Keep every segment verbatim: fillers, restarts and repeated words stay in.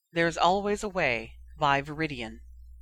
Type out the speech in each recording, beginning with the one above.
There's Always a Way by Viridian.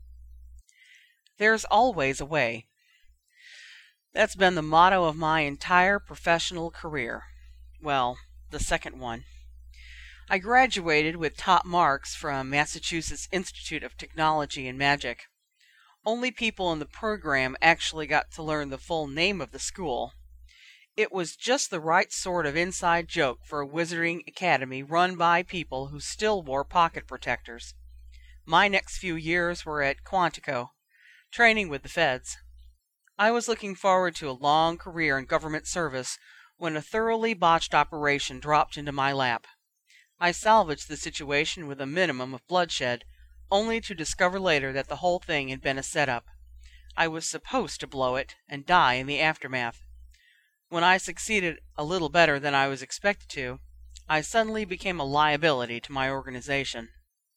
There's always a way. That's been the motto of my entire professional career. Well, the second one. I graduated with top marks from Massachusetts Institute of Technology and Magic. Only people in the program actually got to learn the full name of the school. It was just the right sort of inside joke for a wizarding academy run by people who still wore pocket protectors. My next few years were at Quantico, training with the feds. I was looking forward to a long career in government service when a thoroughly botched operation dropped into my lap. I salvaged the situation with a minimum of bloodshed, only to discover later that the whole thing had been a setup. I was supposed to blow it and die in the aftermath. When I succeeded a little better than I was expected to, I suddenly became a liability to my organization.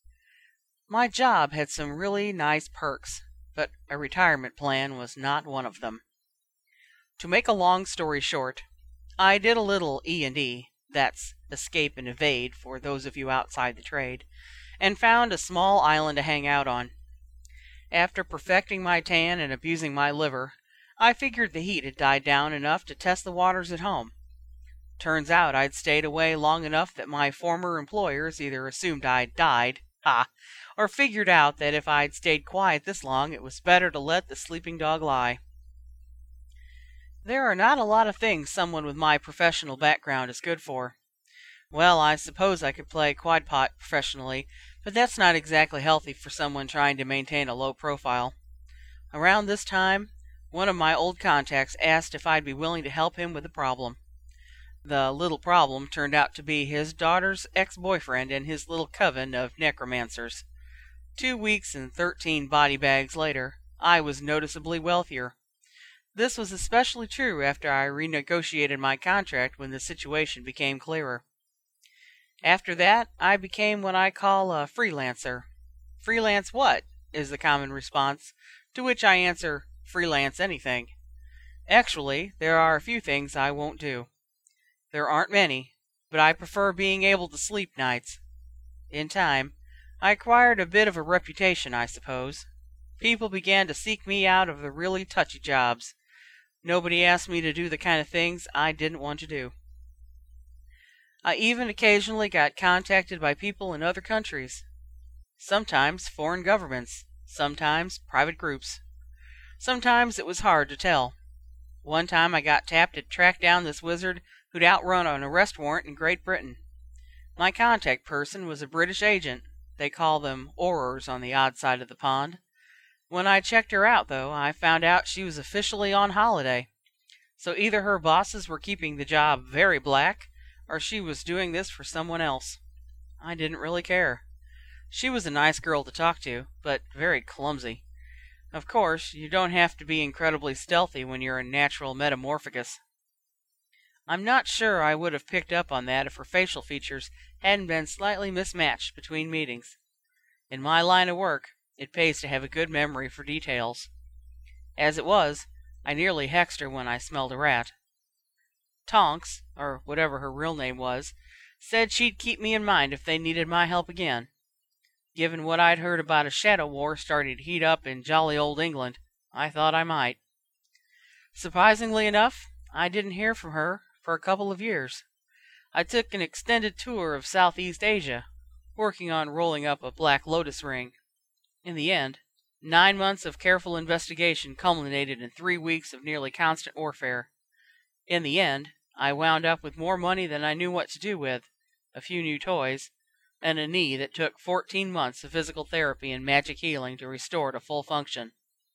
My job had some really nice perks, but a retirement plan was not one of them. To make a long story short, I did a little E and E, that's escape and evade for those of you outside the trade, and found a small island to hang out on. After perfecting my tan and abusing my liver, I figured the heat had died down enough to test the waters at home. Turns out I'd stayed away long enough that my former employers either assumed I'd died, ha, or figured out that if I'd stayed quiet this long, it was better to let the sleeping dog lie. There are not a lot of things someone with my professional background is good for. Well, I suppose I could play quadpot professionally, but that's not exactly healthy for someone trying to maintain a low profile. Around this time, one of my old contacts asked if I'd be willing to help him with a problem. The little problem turned out to be his daughter's ex-boyfriend and his little coven of necromancers. Two weeks and thirteen body bags later, I was noticeably wealthier. This was especially true after I renegotiated my contract when the situation became clearer. After that, I became what I call a freelancer. Freelance what? Is the common response, to which I answer, freelance anything. Actually, there are a few things I won't do. There aren't many, but I prefer being able to sleep nights. In time, I acquired a bit of a reputation, I suppose. People began to seek me out of the really touchy jobs. Nobody asked me to do the kind of things I didn't want to do. I even occasionally got contacted by people in other countries. Sometimes foreign governments, sometimes private groups. Sometimes it was hard to tell. One time I got tapped to track down this wizard who'd outrun an arrest warrant in Great Britain. My contact person was a British agent. They call them Aurors on the odd side of the pond. When I checked her out, though, I found out she was officially on holiday. So either her bosses were keeping the job very black, or she was doing this for someone else. I didn't really care. She was a nice girl to talk to, but very clumsy. Of course, you don't have to be incredibly stealthy when you're a natural metamorphicus. I'm not sure I would have picked up on that if her facial features hadn't been slightly mismatched between meetings. In my line of work, it pays to have a good memory for details. As it was, I nearly hexed her when I smelled a rat. Tonks, or whatever her real name was, said she'd keep me in mind if they needed my help again. Given what I'd heard about a shadow war starting to heat up in jolly old England, I thought I might. Surprisingly enough, I didn't hear from her for a couple of years. I took an extended tour of Southeast Asia, working on rolling up a Black Lotus ring. In the end, nine months of careful investigation culminated in three weeks of nearly constant warfare. In the end, I wound up with more money than I knew what to do with, a few new toys, and a knee that took fourteen months of physical therapy and magic healing to restore to full function.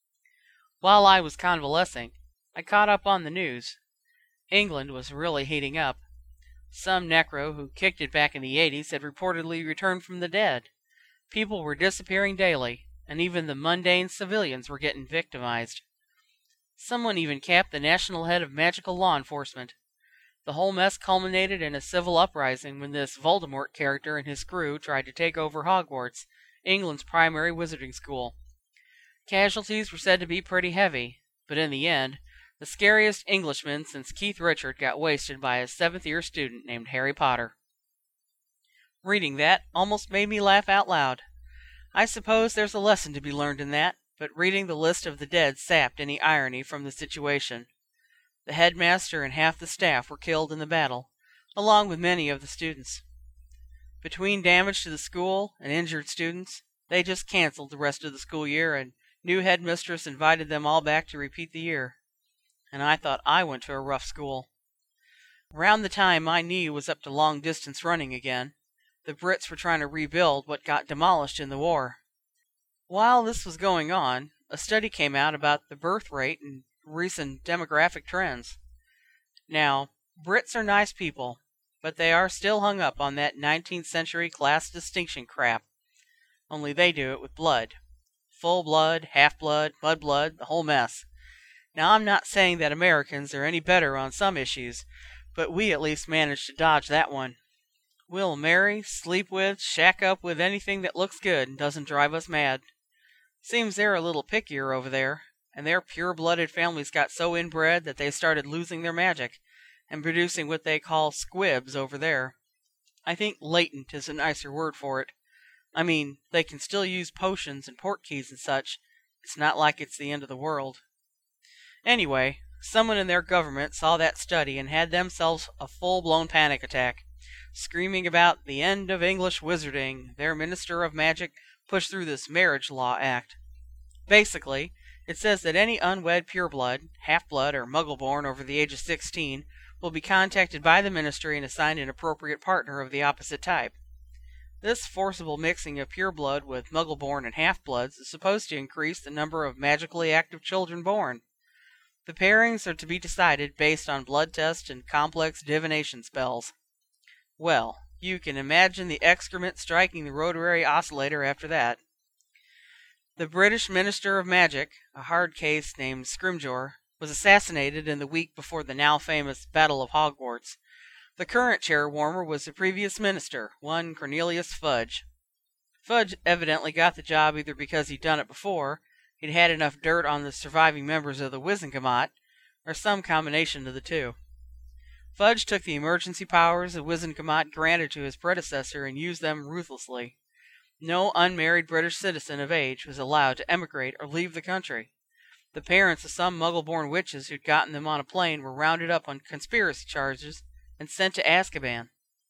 While I was convalescing, I caught up on the news. England was really heating up. Some necro who kicked it back in the eighties had reportedly returned from the dead. People were disappearing daily, and even the mundane civilians were getting victimized. Someone even capped the national head of magical law enforcement. The whole mess culminated in a civil uprising when this Voldemort character and his crew tried to take over Hogwarts, England's primary wizarding school. Casualties were said to be pretty heavy, but in the end, the scariest Englishman since Keith Richard got wasted by a seventh-year student named Harry Potter. Reading that almost made me laugh out loud. I suppose there's a lesson to be learned in that, but reading the list of the dead sapped any irony from the situation. The headmaster and half the staff were killed in the battle, along with many of the students. Between damage to the school and injured students, they just canceled the rest of the school year, and new headmistress invited them all back to repeat the year. And I thought I went to a rough school. Around the time my knee was up to long-distance running again, the Brits were trying to rebuild what got demolished in the war. While this was going on, a study came out about the birth rate and recent demographic trends. Now, Brits are nice people, but they are still hung up on that nineteenth century class distinction crap. Only they do it with blood. Full blood, half-blood, mud-blood, the whole mess. Now, I'm not saying that Americans are any better on some issues, but we at least managed to dodge that one. We'll marry, sleep with, shack up with anything that looks good and doesn't drive us mad. Seems they're a little pickier over there, and their pure-blooded families got so inbred that they started losing their magic and producing what they call squibs over there. I think latent is a nicer word for it. I mean, they can still use potions and portkeys and such. It's not like it's the end of the world. Anyway, someone in their government saw that study and had themselves a full-blown panic attack, screaming about the end of English wizarding. Their Minister of Magic pushed through this Marriage Law Act. Basically, it says that any unwed pureblood, half-blood, or muggle-born over the age of sixteen will be contacted by the ministry and assigned an appropriate partner of the opposite type. This forcible mixing of pureblood with muggle-born and half-bloods is supposed to increase the number of magically active children born. The pairings are to be decided based on blood tests and complex divination spells. Well, you can imagine the excrement striking the rotary oscillator after that. The British Minister of Magic, a hard case named Scrimgeour, was assassinated in the week before the now famous Battle of Hogwarts. The current chairwarmer was the previous minister, one Cornelius Fudge. Fudge evidently got the job either because he'd done it before, he'd had enough dirt on the surviving members of the Wizengamot, or some combination of the two. Fudge took the emergency powers the Wizengamot granted to his predecessor and used them ruthlessly. No unmarried British citizen of age was allowed to emigrate or leave the country. The parents of some muggle-born witches who'd gotten them on a plane were rounded up on conspiracy charges and sent to Azkaban.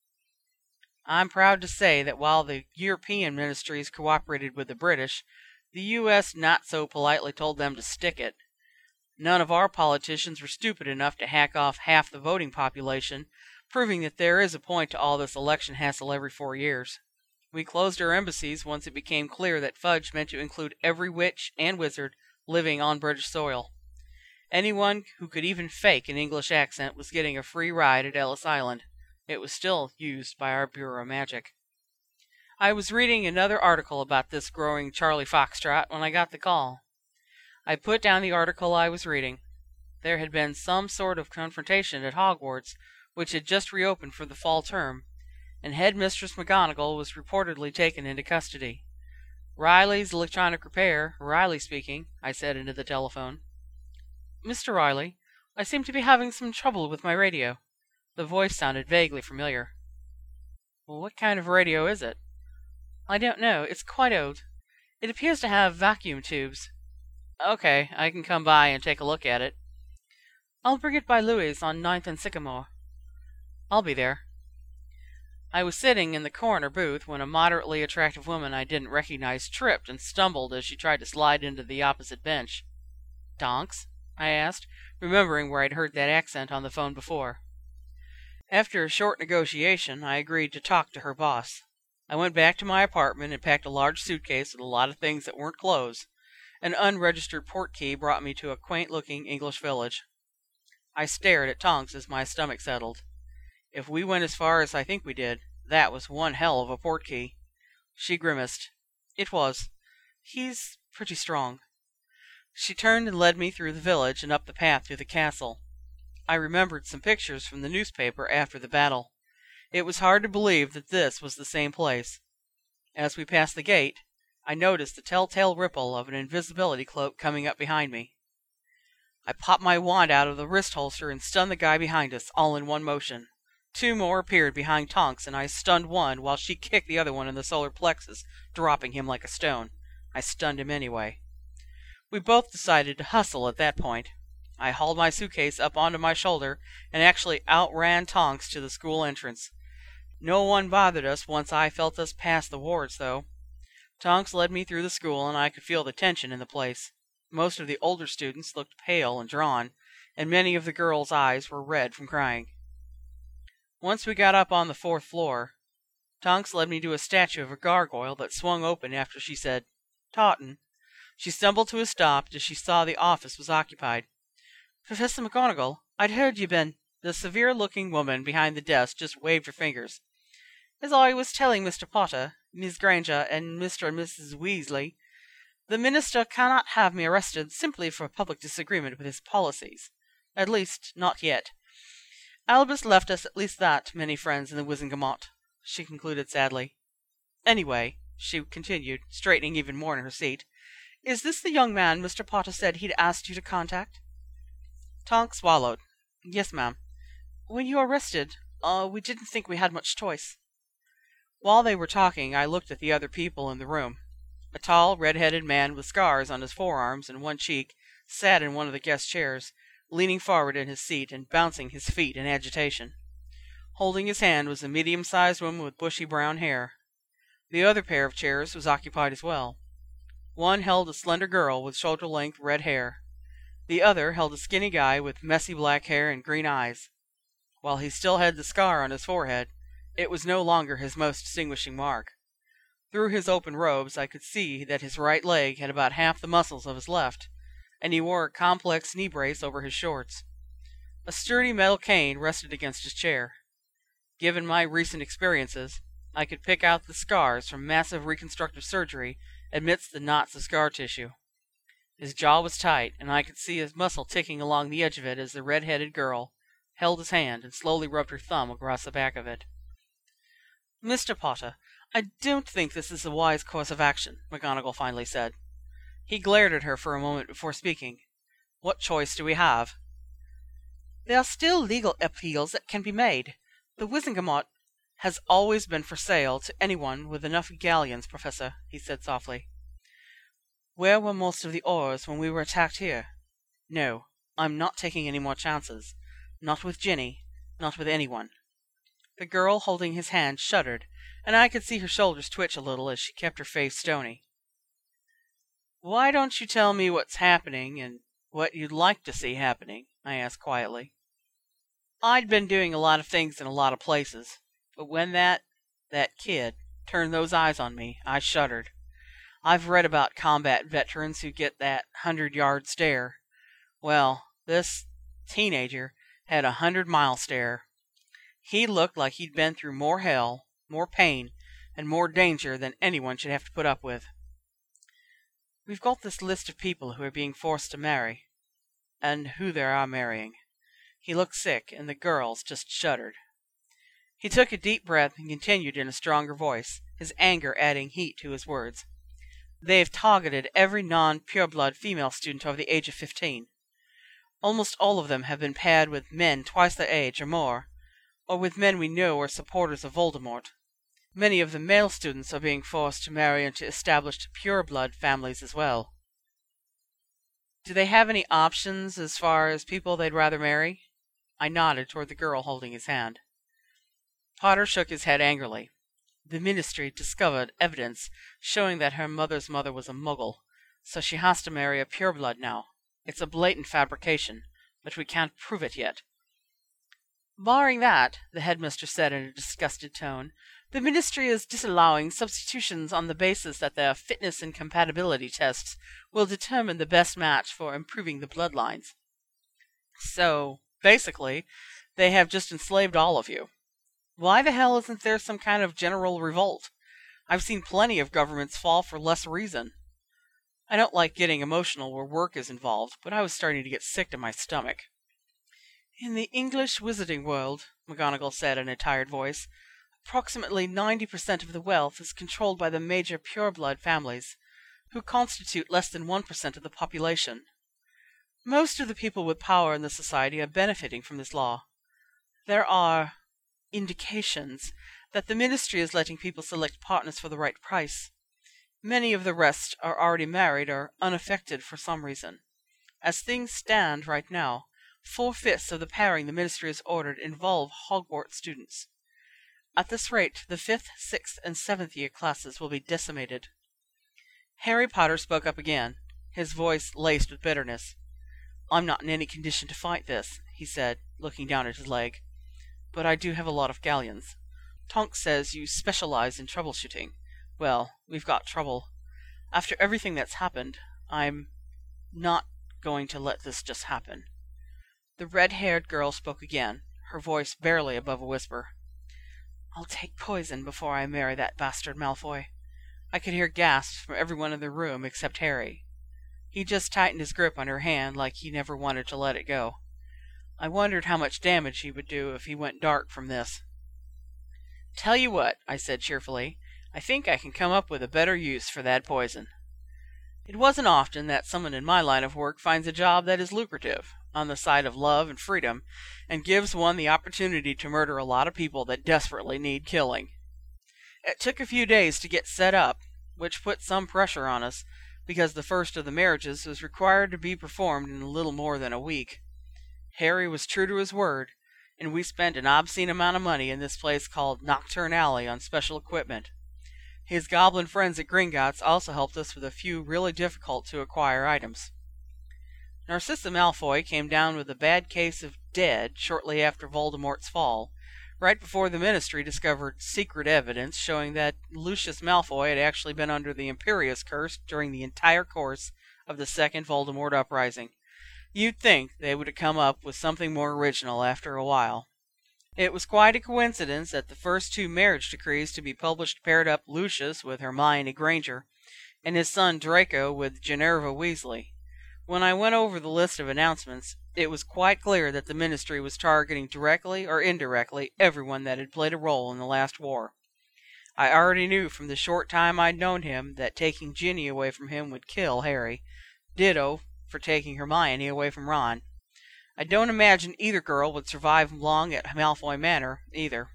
I'm proud to say that while the European ministries cooperated with the British, the U S not so politely told them to stick it. None of our politicians were stupid enough to hack off half the voting population, proving that there is a point to all this election hassle every four years. We closed our embassies once it became clear that Fudge meant to include every witch and wizard living on British soil. Anyone who could even fake an English accent was getting a free ride at Ellis Island. It was still used by our Bureau of Magic. I was reading another article about this growing Charlie Foxtrot when I got the call. I put down the article I was reading. There had been some sort of confrontation at Hogwarts, which had just reopened for the fall term, and Headmistress McGonagall was reportedly taken into custody. "Riley's electronic repair, Riley speaking," I said into the telephone. "Mister Riley, I seem to be having some trouble with my radio." The voice sounded vaguely familiar. "Well, what kind of radio is it?" "I don't know. It's quite old. It appears to have vacuum tubes." "Okay, I can come by and take a look at it." "I'll bring it by Louis on Ninth and Sycamore." "I'll be there." I was sitting in the corner booth when a moderately attractive woman I didn't recognize tripped and stumbled as she tried to slide into the opposite bench. "Tonks?" I asked, remembering where I'd heard that accent on the phone before. After a short negotiation, I agreed to talk to her boss. I went back to my apartment and packed a large suitcase with a lot of things that weren't clothes. An unregistered portkey brought me to a quaint-looking English village. I stared at Tonks as my stomach settled. If we went as far as I think we did, that was one hell of a portkey. She grimaced. "It was. He's pretty strong." She turned and led me through the village and up the path to the castle. I remembered some pictures from the newspaper after the battle. It was hard to believe that this was the same place. As we passed the gate, I noticed the telltale ripple of an invisibility cloak coming up behind me. I popped my wand out of the wrist holster and stunned the guy behind us, all in one motion. Two more appeared behind Tonks, and I stunned one while she kicked the other one in the solar plexus, dropping him like a stone. I stunned him anyway. We both decided to hustle at that point. I hauled my suitcase up onto my shoulder and actually outran Tonks to the school entrance. No one bothered us once I felt us past the wards, though. Tonks led me through the school, and I could feel the tension in the place. Most of the older students looked pale and drawn, and many of the girls' eyes were red from crying. Once we got up on the fourth floor, Tonks led me to a statue of a gargoyle that swung open after she said, "Taunton." She stumbled to a stop as she saw the office was occupied. "Professor McGonagall, I'd heard you been—" The severe-looking woman behind the desk just waved her fingers. "As I was telling Mister Potter, Miss Granger, and Mister and Missus Weasley, the minister cannot have me arrested simply for public disagreement with his policies. At least, not yet. Albus left us at least that many friends in the Wizengamot," she concluded sadly. "Anyway," she continued, straightening even more in her seat, "is this the young man Mister Potter said he'd asked you to contact?" Tonks swallowed. "Yes, ma'am. When you were arrested, uh, we didn't think we had much choice." While they were talking, I looked at the other people in the room. A tall, red-headed man with scars on his forearms and one cheek sat in one of the guest chairs, leaning forward in his seat and bouncing his feet in agitation. Holding his hand was a medium-sized woman with bushy brown hair. The other pair of chairs was occupied as well. One held a slender girl with shoulder-length red hair. The other held a skinny guy with messy black hair and green eyes. While he still had the scar on his forehead, it was no longer his most distinguishing mark. Through his open robes I could see that his right leg had about half the muscles of his left, and he wore a complex knee brace over his shorts. A sturdy metal cane rested against his chair. Given my recent experiences, I could pick out the scars from massive reconstructive surgery amidst the knots of scar tissue. His jaw was tight, and I could see his muscle ticking along the edge of it as the red-headed girl held his hand and slowly rubbed her thumb across the back of it. "Mister Potter, I don't think this is a wise course of action," McGonagall finally said. He glared at her for a moment before speaking. "What choice do we have?" "There are still legal appeals that can be made. The Wizengamot has always been for sale to anyone with enough galleons, Professor," he said softly. "Where were most of the Aurors when we were attacked here? No, I'm not taking any more chances. Not with Ginny, not with anyone." The girl holding his hand shuddered, and I could see her shoulders twitch a little as she kept her face stony. "Why don't you tell me what's happening and what you'd like to see happening?" I asked quietly. I'd been doing a lot of things in a lot of places, but when that, that kid turned those eyes on me, I shuddered. I've read about combat veterans who get that hundred-yard stare. Well, this teenager had a hundred-mile stare. He looked like he'd been through more hell, more pain, and more danger than anyone should have to put up with. "We've got this list of people who are being forced to marry, and who they are marrying." He looked sick, and the girls just shuddered. He took a deep breath and continued in a stronger voice, his anger adding heat to his words. "They've targeted every non-pureblood female student over the age of fifteen. Almost all of them have been paired with men twice their age or more, or with men we know are supporters of Voldemort. Many of the male students are being forced to marry into established pureblood families as well." "Do they have any options as far as people they'd rather marry?" I nodded toward the girl holding his hand. Potter shook his head angrily. "The Ministry discovered evidence showing that her mother's mother was a Muggle, so she has to marry a pureblood now. It's a blatant fabrication, but we can't prove it yet." "Barring that," the headmistress said in a disgusted tone, "the Ministry is disallowing substitutions on the basis that their fitness and compatibility tests will determine the best match for improving the bloodlines. So, basically, they have just enslaved all of you. Why the hell isn't there some kind of general revolt? I've seen plenty of governments fall for less reason. I don't like getting emotional where work is involved, but I was starting to get sick to my stomach." "In the English wizarding world," McGonagall said in a tired voice, "approximately ninety percent of the wealth is controlled by the major pureblood families, who constitute less than one percent of the population. Most of the people with power in the society are benefiting from this law. There are indications that the ministry is letting people select partners for the right price. Many of the rest are already married or unaffected for some reason. As things stand right now, four-fifths of the pairing the ministry has ordered involve Hogwarts students. At this rate, the fifth, sixth, and seventh year classes will be decimated. Harry Potter spoke up again, his voice laced with bitterness. "I'm not in any condition to fight this," he said, looking down at his leg. "But I do have a lot of galleons. Tonks says you specialize in troubleshooting. Well, we've got trouble. After everything that's happened, I'm not going to let this just happen." The red-haired girl spoke again, her voice barely above a whisper. "I'll take poison before I marry that bastard Malfoy." I could hear gasps from everyone in the room except Harry. He just tightened his grip on her hand like he never wanted to let it go. I wondered how much damage he would do if he went dark from this. "Tell you what," I said cheerfully, "I think I can come up with a better use for that poison." It wasn't often that someone in my line of work finds a job that is lucrative, on the side of love and freedom, and gives one the opportunity to murder a lot of people that desperately need killing. It took a few days to get set up, which put some pressure on us, because the first of the marriages was required to be performed in a little more than a week. Harry was true to his word, and we spent an obscene amount of money in this place called Nocturne Alley on special equipment. His goblin friends at Gringotts also helped us with a few really difficult-to-acquire items. Narcissa Malfoy came down with a bad case of dead shortly after Voldemort's fall, right before the Ministry discovered secret evidence showing that Lucius Malfoy had actually been under the Imperius Curse during the entire course of the Second Voldemort Uprising. You'd think they would have come up with something more original after a while. It was quite a coincidence that the first two marriage decrees to be published paired up Lucius with Hermione Granger, and his son Draco with Ginevra Weasley. When I went over the list of announcements, it was quite clear that the Ministry was targeting directly or indirectly everyone that had played a role in the last war. I already knew from the short time I'd known him that taking Ginny away from him would kill Harry. Ditto for taking Hermione away from Ron. I don't imagine either girl would survive long at Malfoy Manor, either.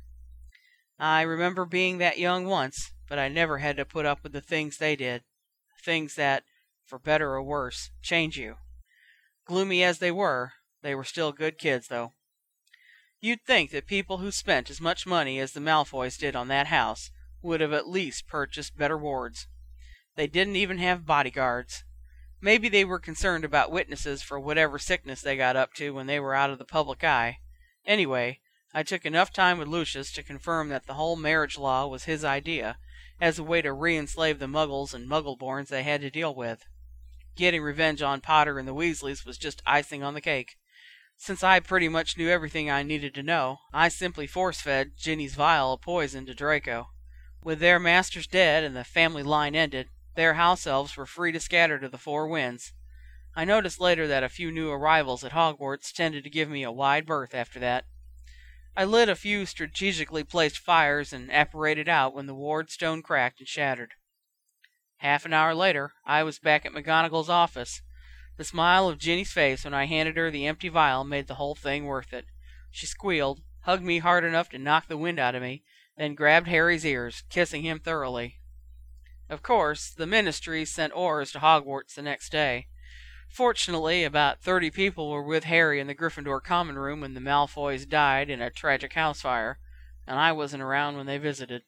I remember being that young once, but I never had to put up with the things they did. Things that, for better or worse, change you. Gloomy as they were, they were still good kids, though. You'd think that people who spent as much money as the Malfoys did on that house would have at least purchased better wards. They didn't even have bodyguards. Maybe they were concerned about witnesses for whatever sickness they got up to when they were out of the public eye. Anyway, I took enough time with Lucius to confirm that the whole marriage law was his idea, as a way to re-enslave the Muggles and Muggle-borns they had to deal with. Getting revenge on Potter and the Weasleys was just icing on the cake. Since I pretty much knew everything I needed to know, I simply force-fed Ginny's vial of poison to Draco. With their masters dead and the family line ended, their house elves were free to scatter to the four winds. I noticed later that a few new arrivals at Hogwarts tended to give me a wide berth after that. I lit a few strategically placed fires and apparated out when the ward stone cracked and shattered. Half an hour later, I was back at McGonagall's office. The smile of Ginny's face when I handed her the empty vial made the whole thing worth it. She squealed, hugged me hard enough to knock the wind out of me, then grabbed Harry's ears, kissing him thoroughly. Of course, the Ministry sent Aurors to Hogwarts the next day. Fortunately, about thirty people were with Harry in the Gryffindor common room when the Malfoys died in a tragic house fire, and I wasn't around when they visited.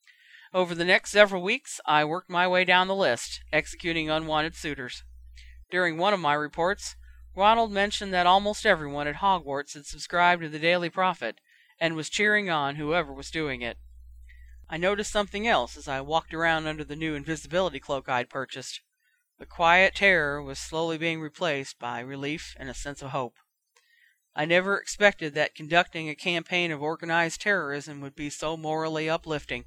Over the next several weeks, I worked my way down the list, executing unwanted suitors. During one of my reports, Ronald mentioned that almost everyone at Hogwarts had subscribed to the Daily Prophet, and was cheering on whoever was doing it. I noticed something else as I walked around under the new invisibility cloak I'd purchased. The quiet terror was slowly being replaced by relief and a sense of hope. I never expected that conducting a campaign of organized terrorism would be so morally uplifting.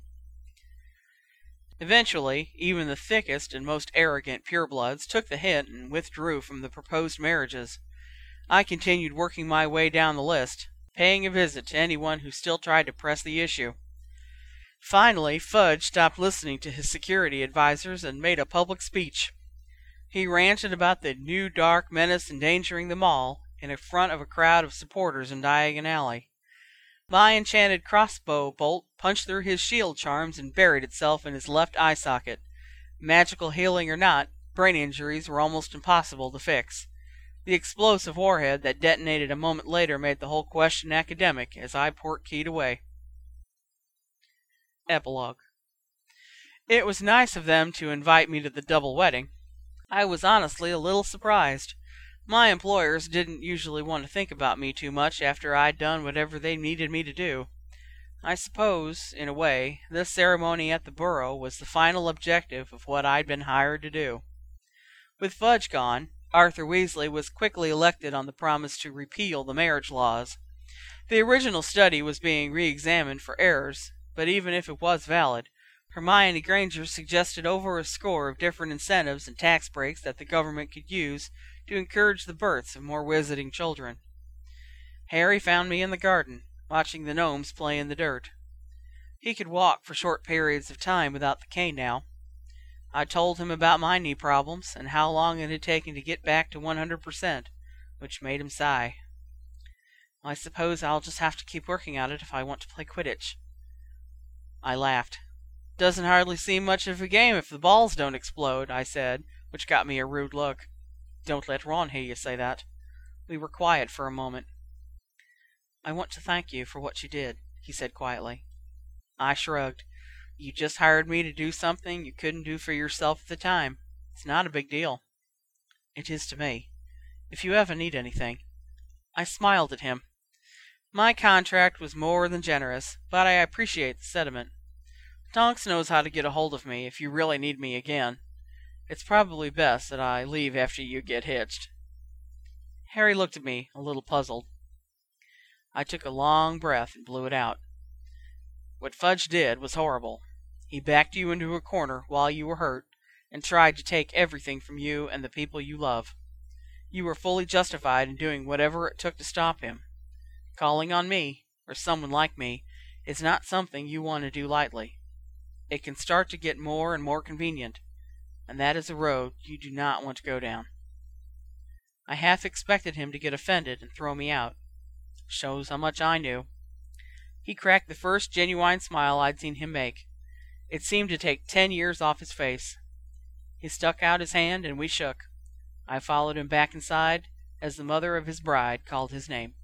Eventually, even the thickest and most arrogant purebloods took the hint and withdrew from the proposed marriages. I continued working my way down the list, paying a visit to anyone who still tried to press the issue. Finally, Fudge stopped listening to his security advisors and made a public speech. He ranted about the new dark menace endangering them all in front of a crowd of supporters in Diagon Alley. My enchanted crossbow bolt punched through his shield charms and buried itself in his left eye socket. Magical healing or not, brain injuries were almost impossible to fix. The explosive warhead that detonated a moment later made the whole question academic as I port-keyed away. Epilogue. It was nice of them to invite me to the double wedding. I was honestly a little surprised. My employers didn't usually want to think about me too much after I'd done whatever they needed me to do. I suppose, in a way, this ceremony at the borough was the final objective of what I'd been hired to do. With Fudge gone, Arthur Weasley was quickly elected on the promise to repeal the marriage laws. The original study was being re-examined for errors, but even if it was valid, Hermione Granger suggested over a score of different incentives and tax breaks that the government could use to encourage the births of more wizarding children. Harry found me in the garden, watching the gnomes play in the dirt. He could walk for short periods of time without the cane now. I told him about my knee problems and how long it had taken to get back to one hundred percent, which made him sigh. I suppose I'll just have to keep working at it if I want to play Quidditch. I laughed. Doesn't hardly seem much of a game if the balls don't explode, I said, which got me a rude look. Don't let Ron hear you say that. We were quiet for a moment. I want to thank you for what you did, he said quietly. I shrugged. You just hired me to do something you couldn't do for yourself at the time. It's not a big deal. It is to me. If you ever need anything. I smiled at him. My contract was more than generous, but I appreciate the sentiment. Tonks knows how to get a hold of me if you really need me again. It's probably best that I leave after you get hitched. Harry looked at me, a little puzzled. I took a long breath and blew it out. What Fudge did was horrible. He backed you into a corner while you were hurt and tried to take everything from you and the people you love. You were fully justified in doing whatever it took to stop him. Calling on me, or someone like me, is not something you want to do lightly. It can start to get more and more convenient, and that is a road you do not want to go down. I half expected him to get offended and throw me out. Shows how much I knew. He cracked the first genuine smile I'd seen him make. It seemed to take ten years off his face. He stuck out his hand and we shook. I followed him back inside as the mother of his bride called his name.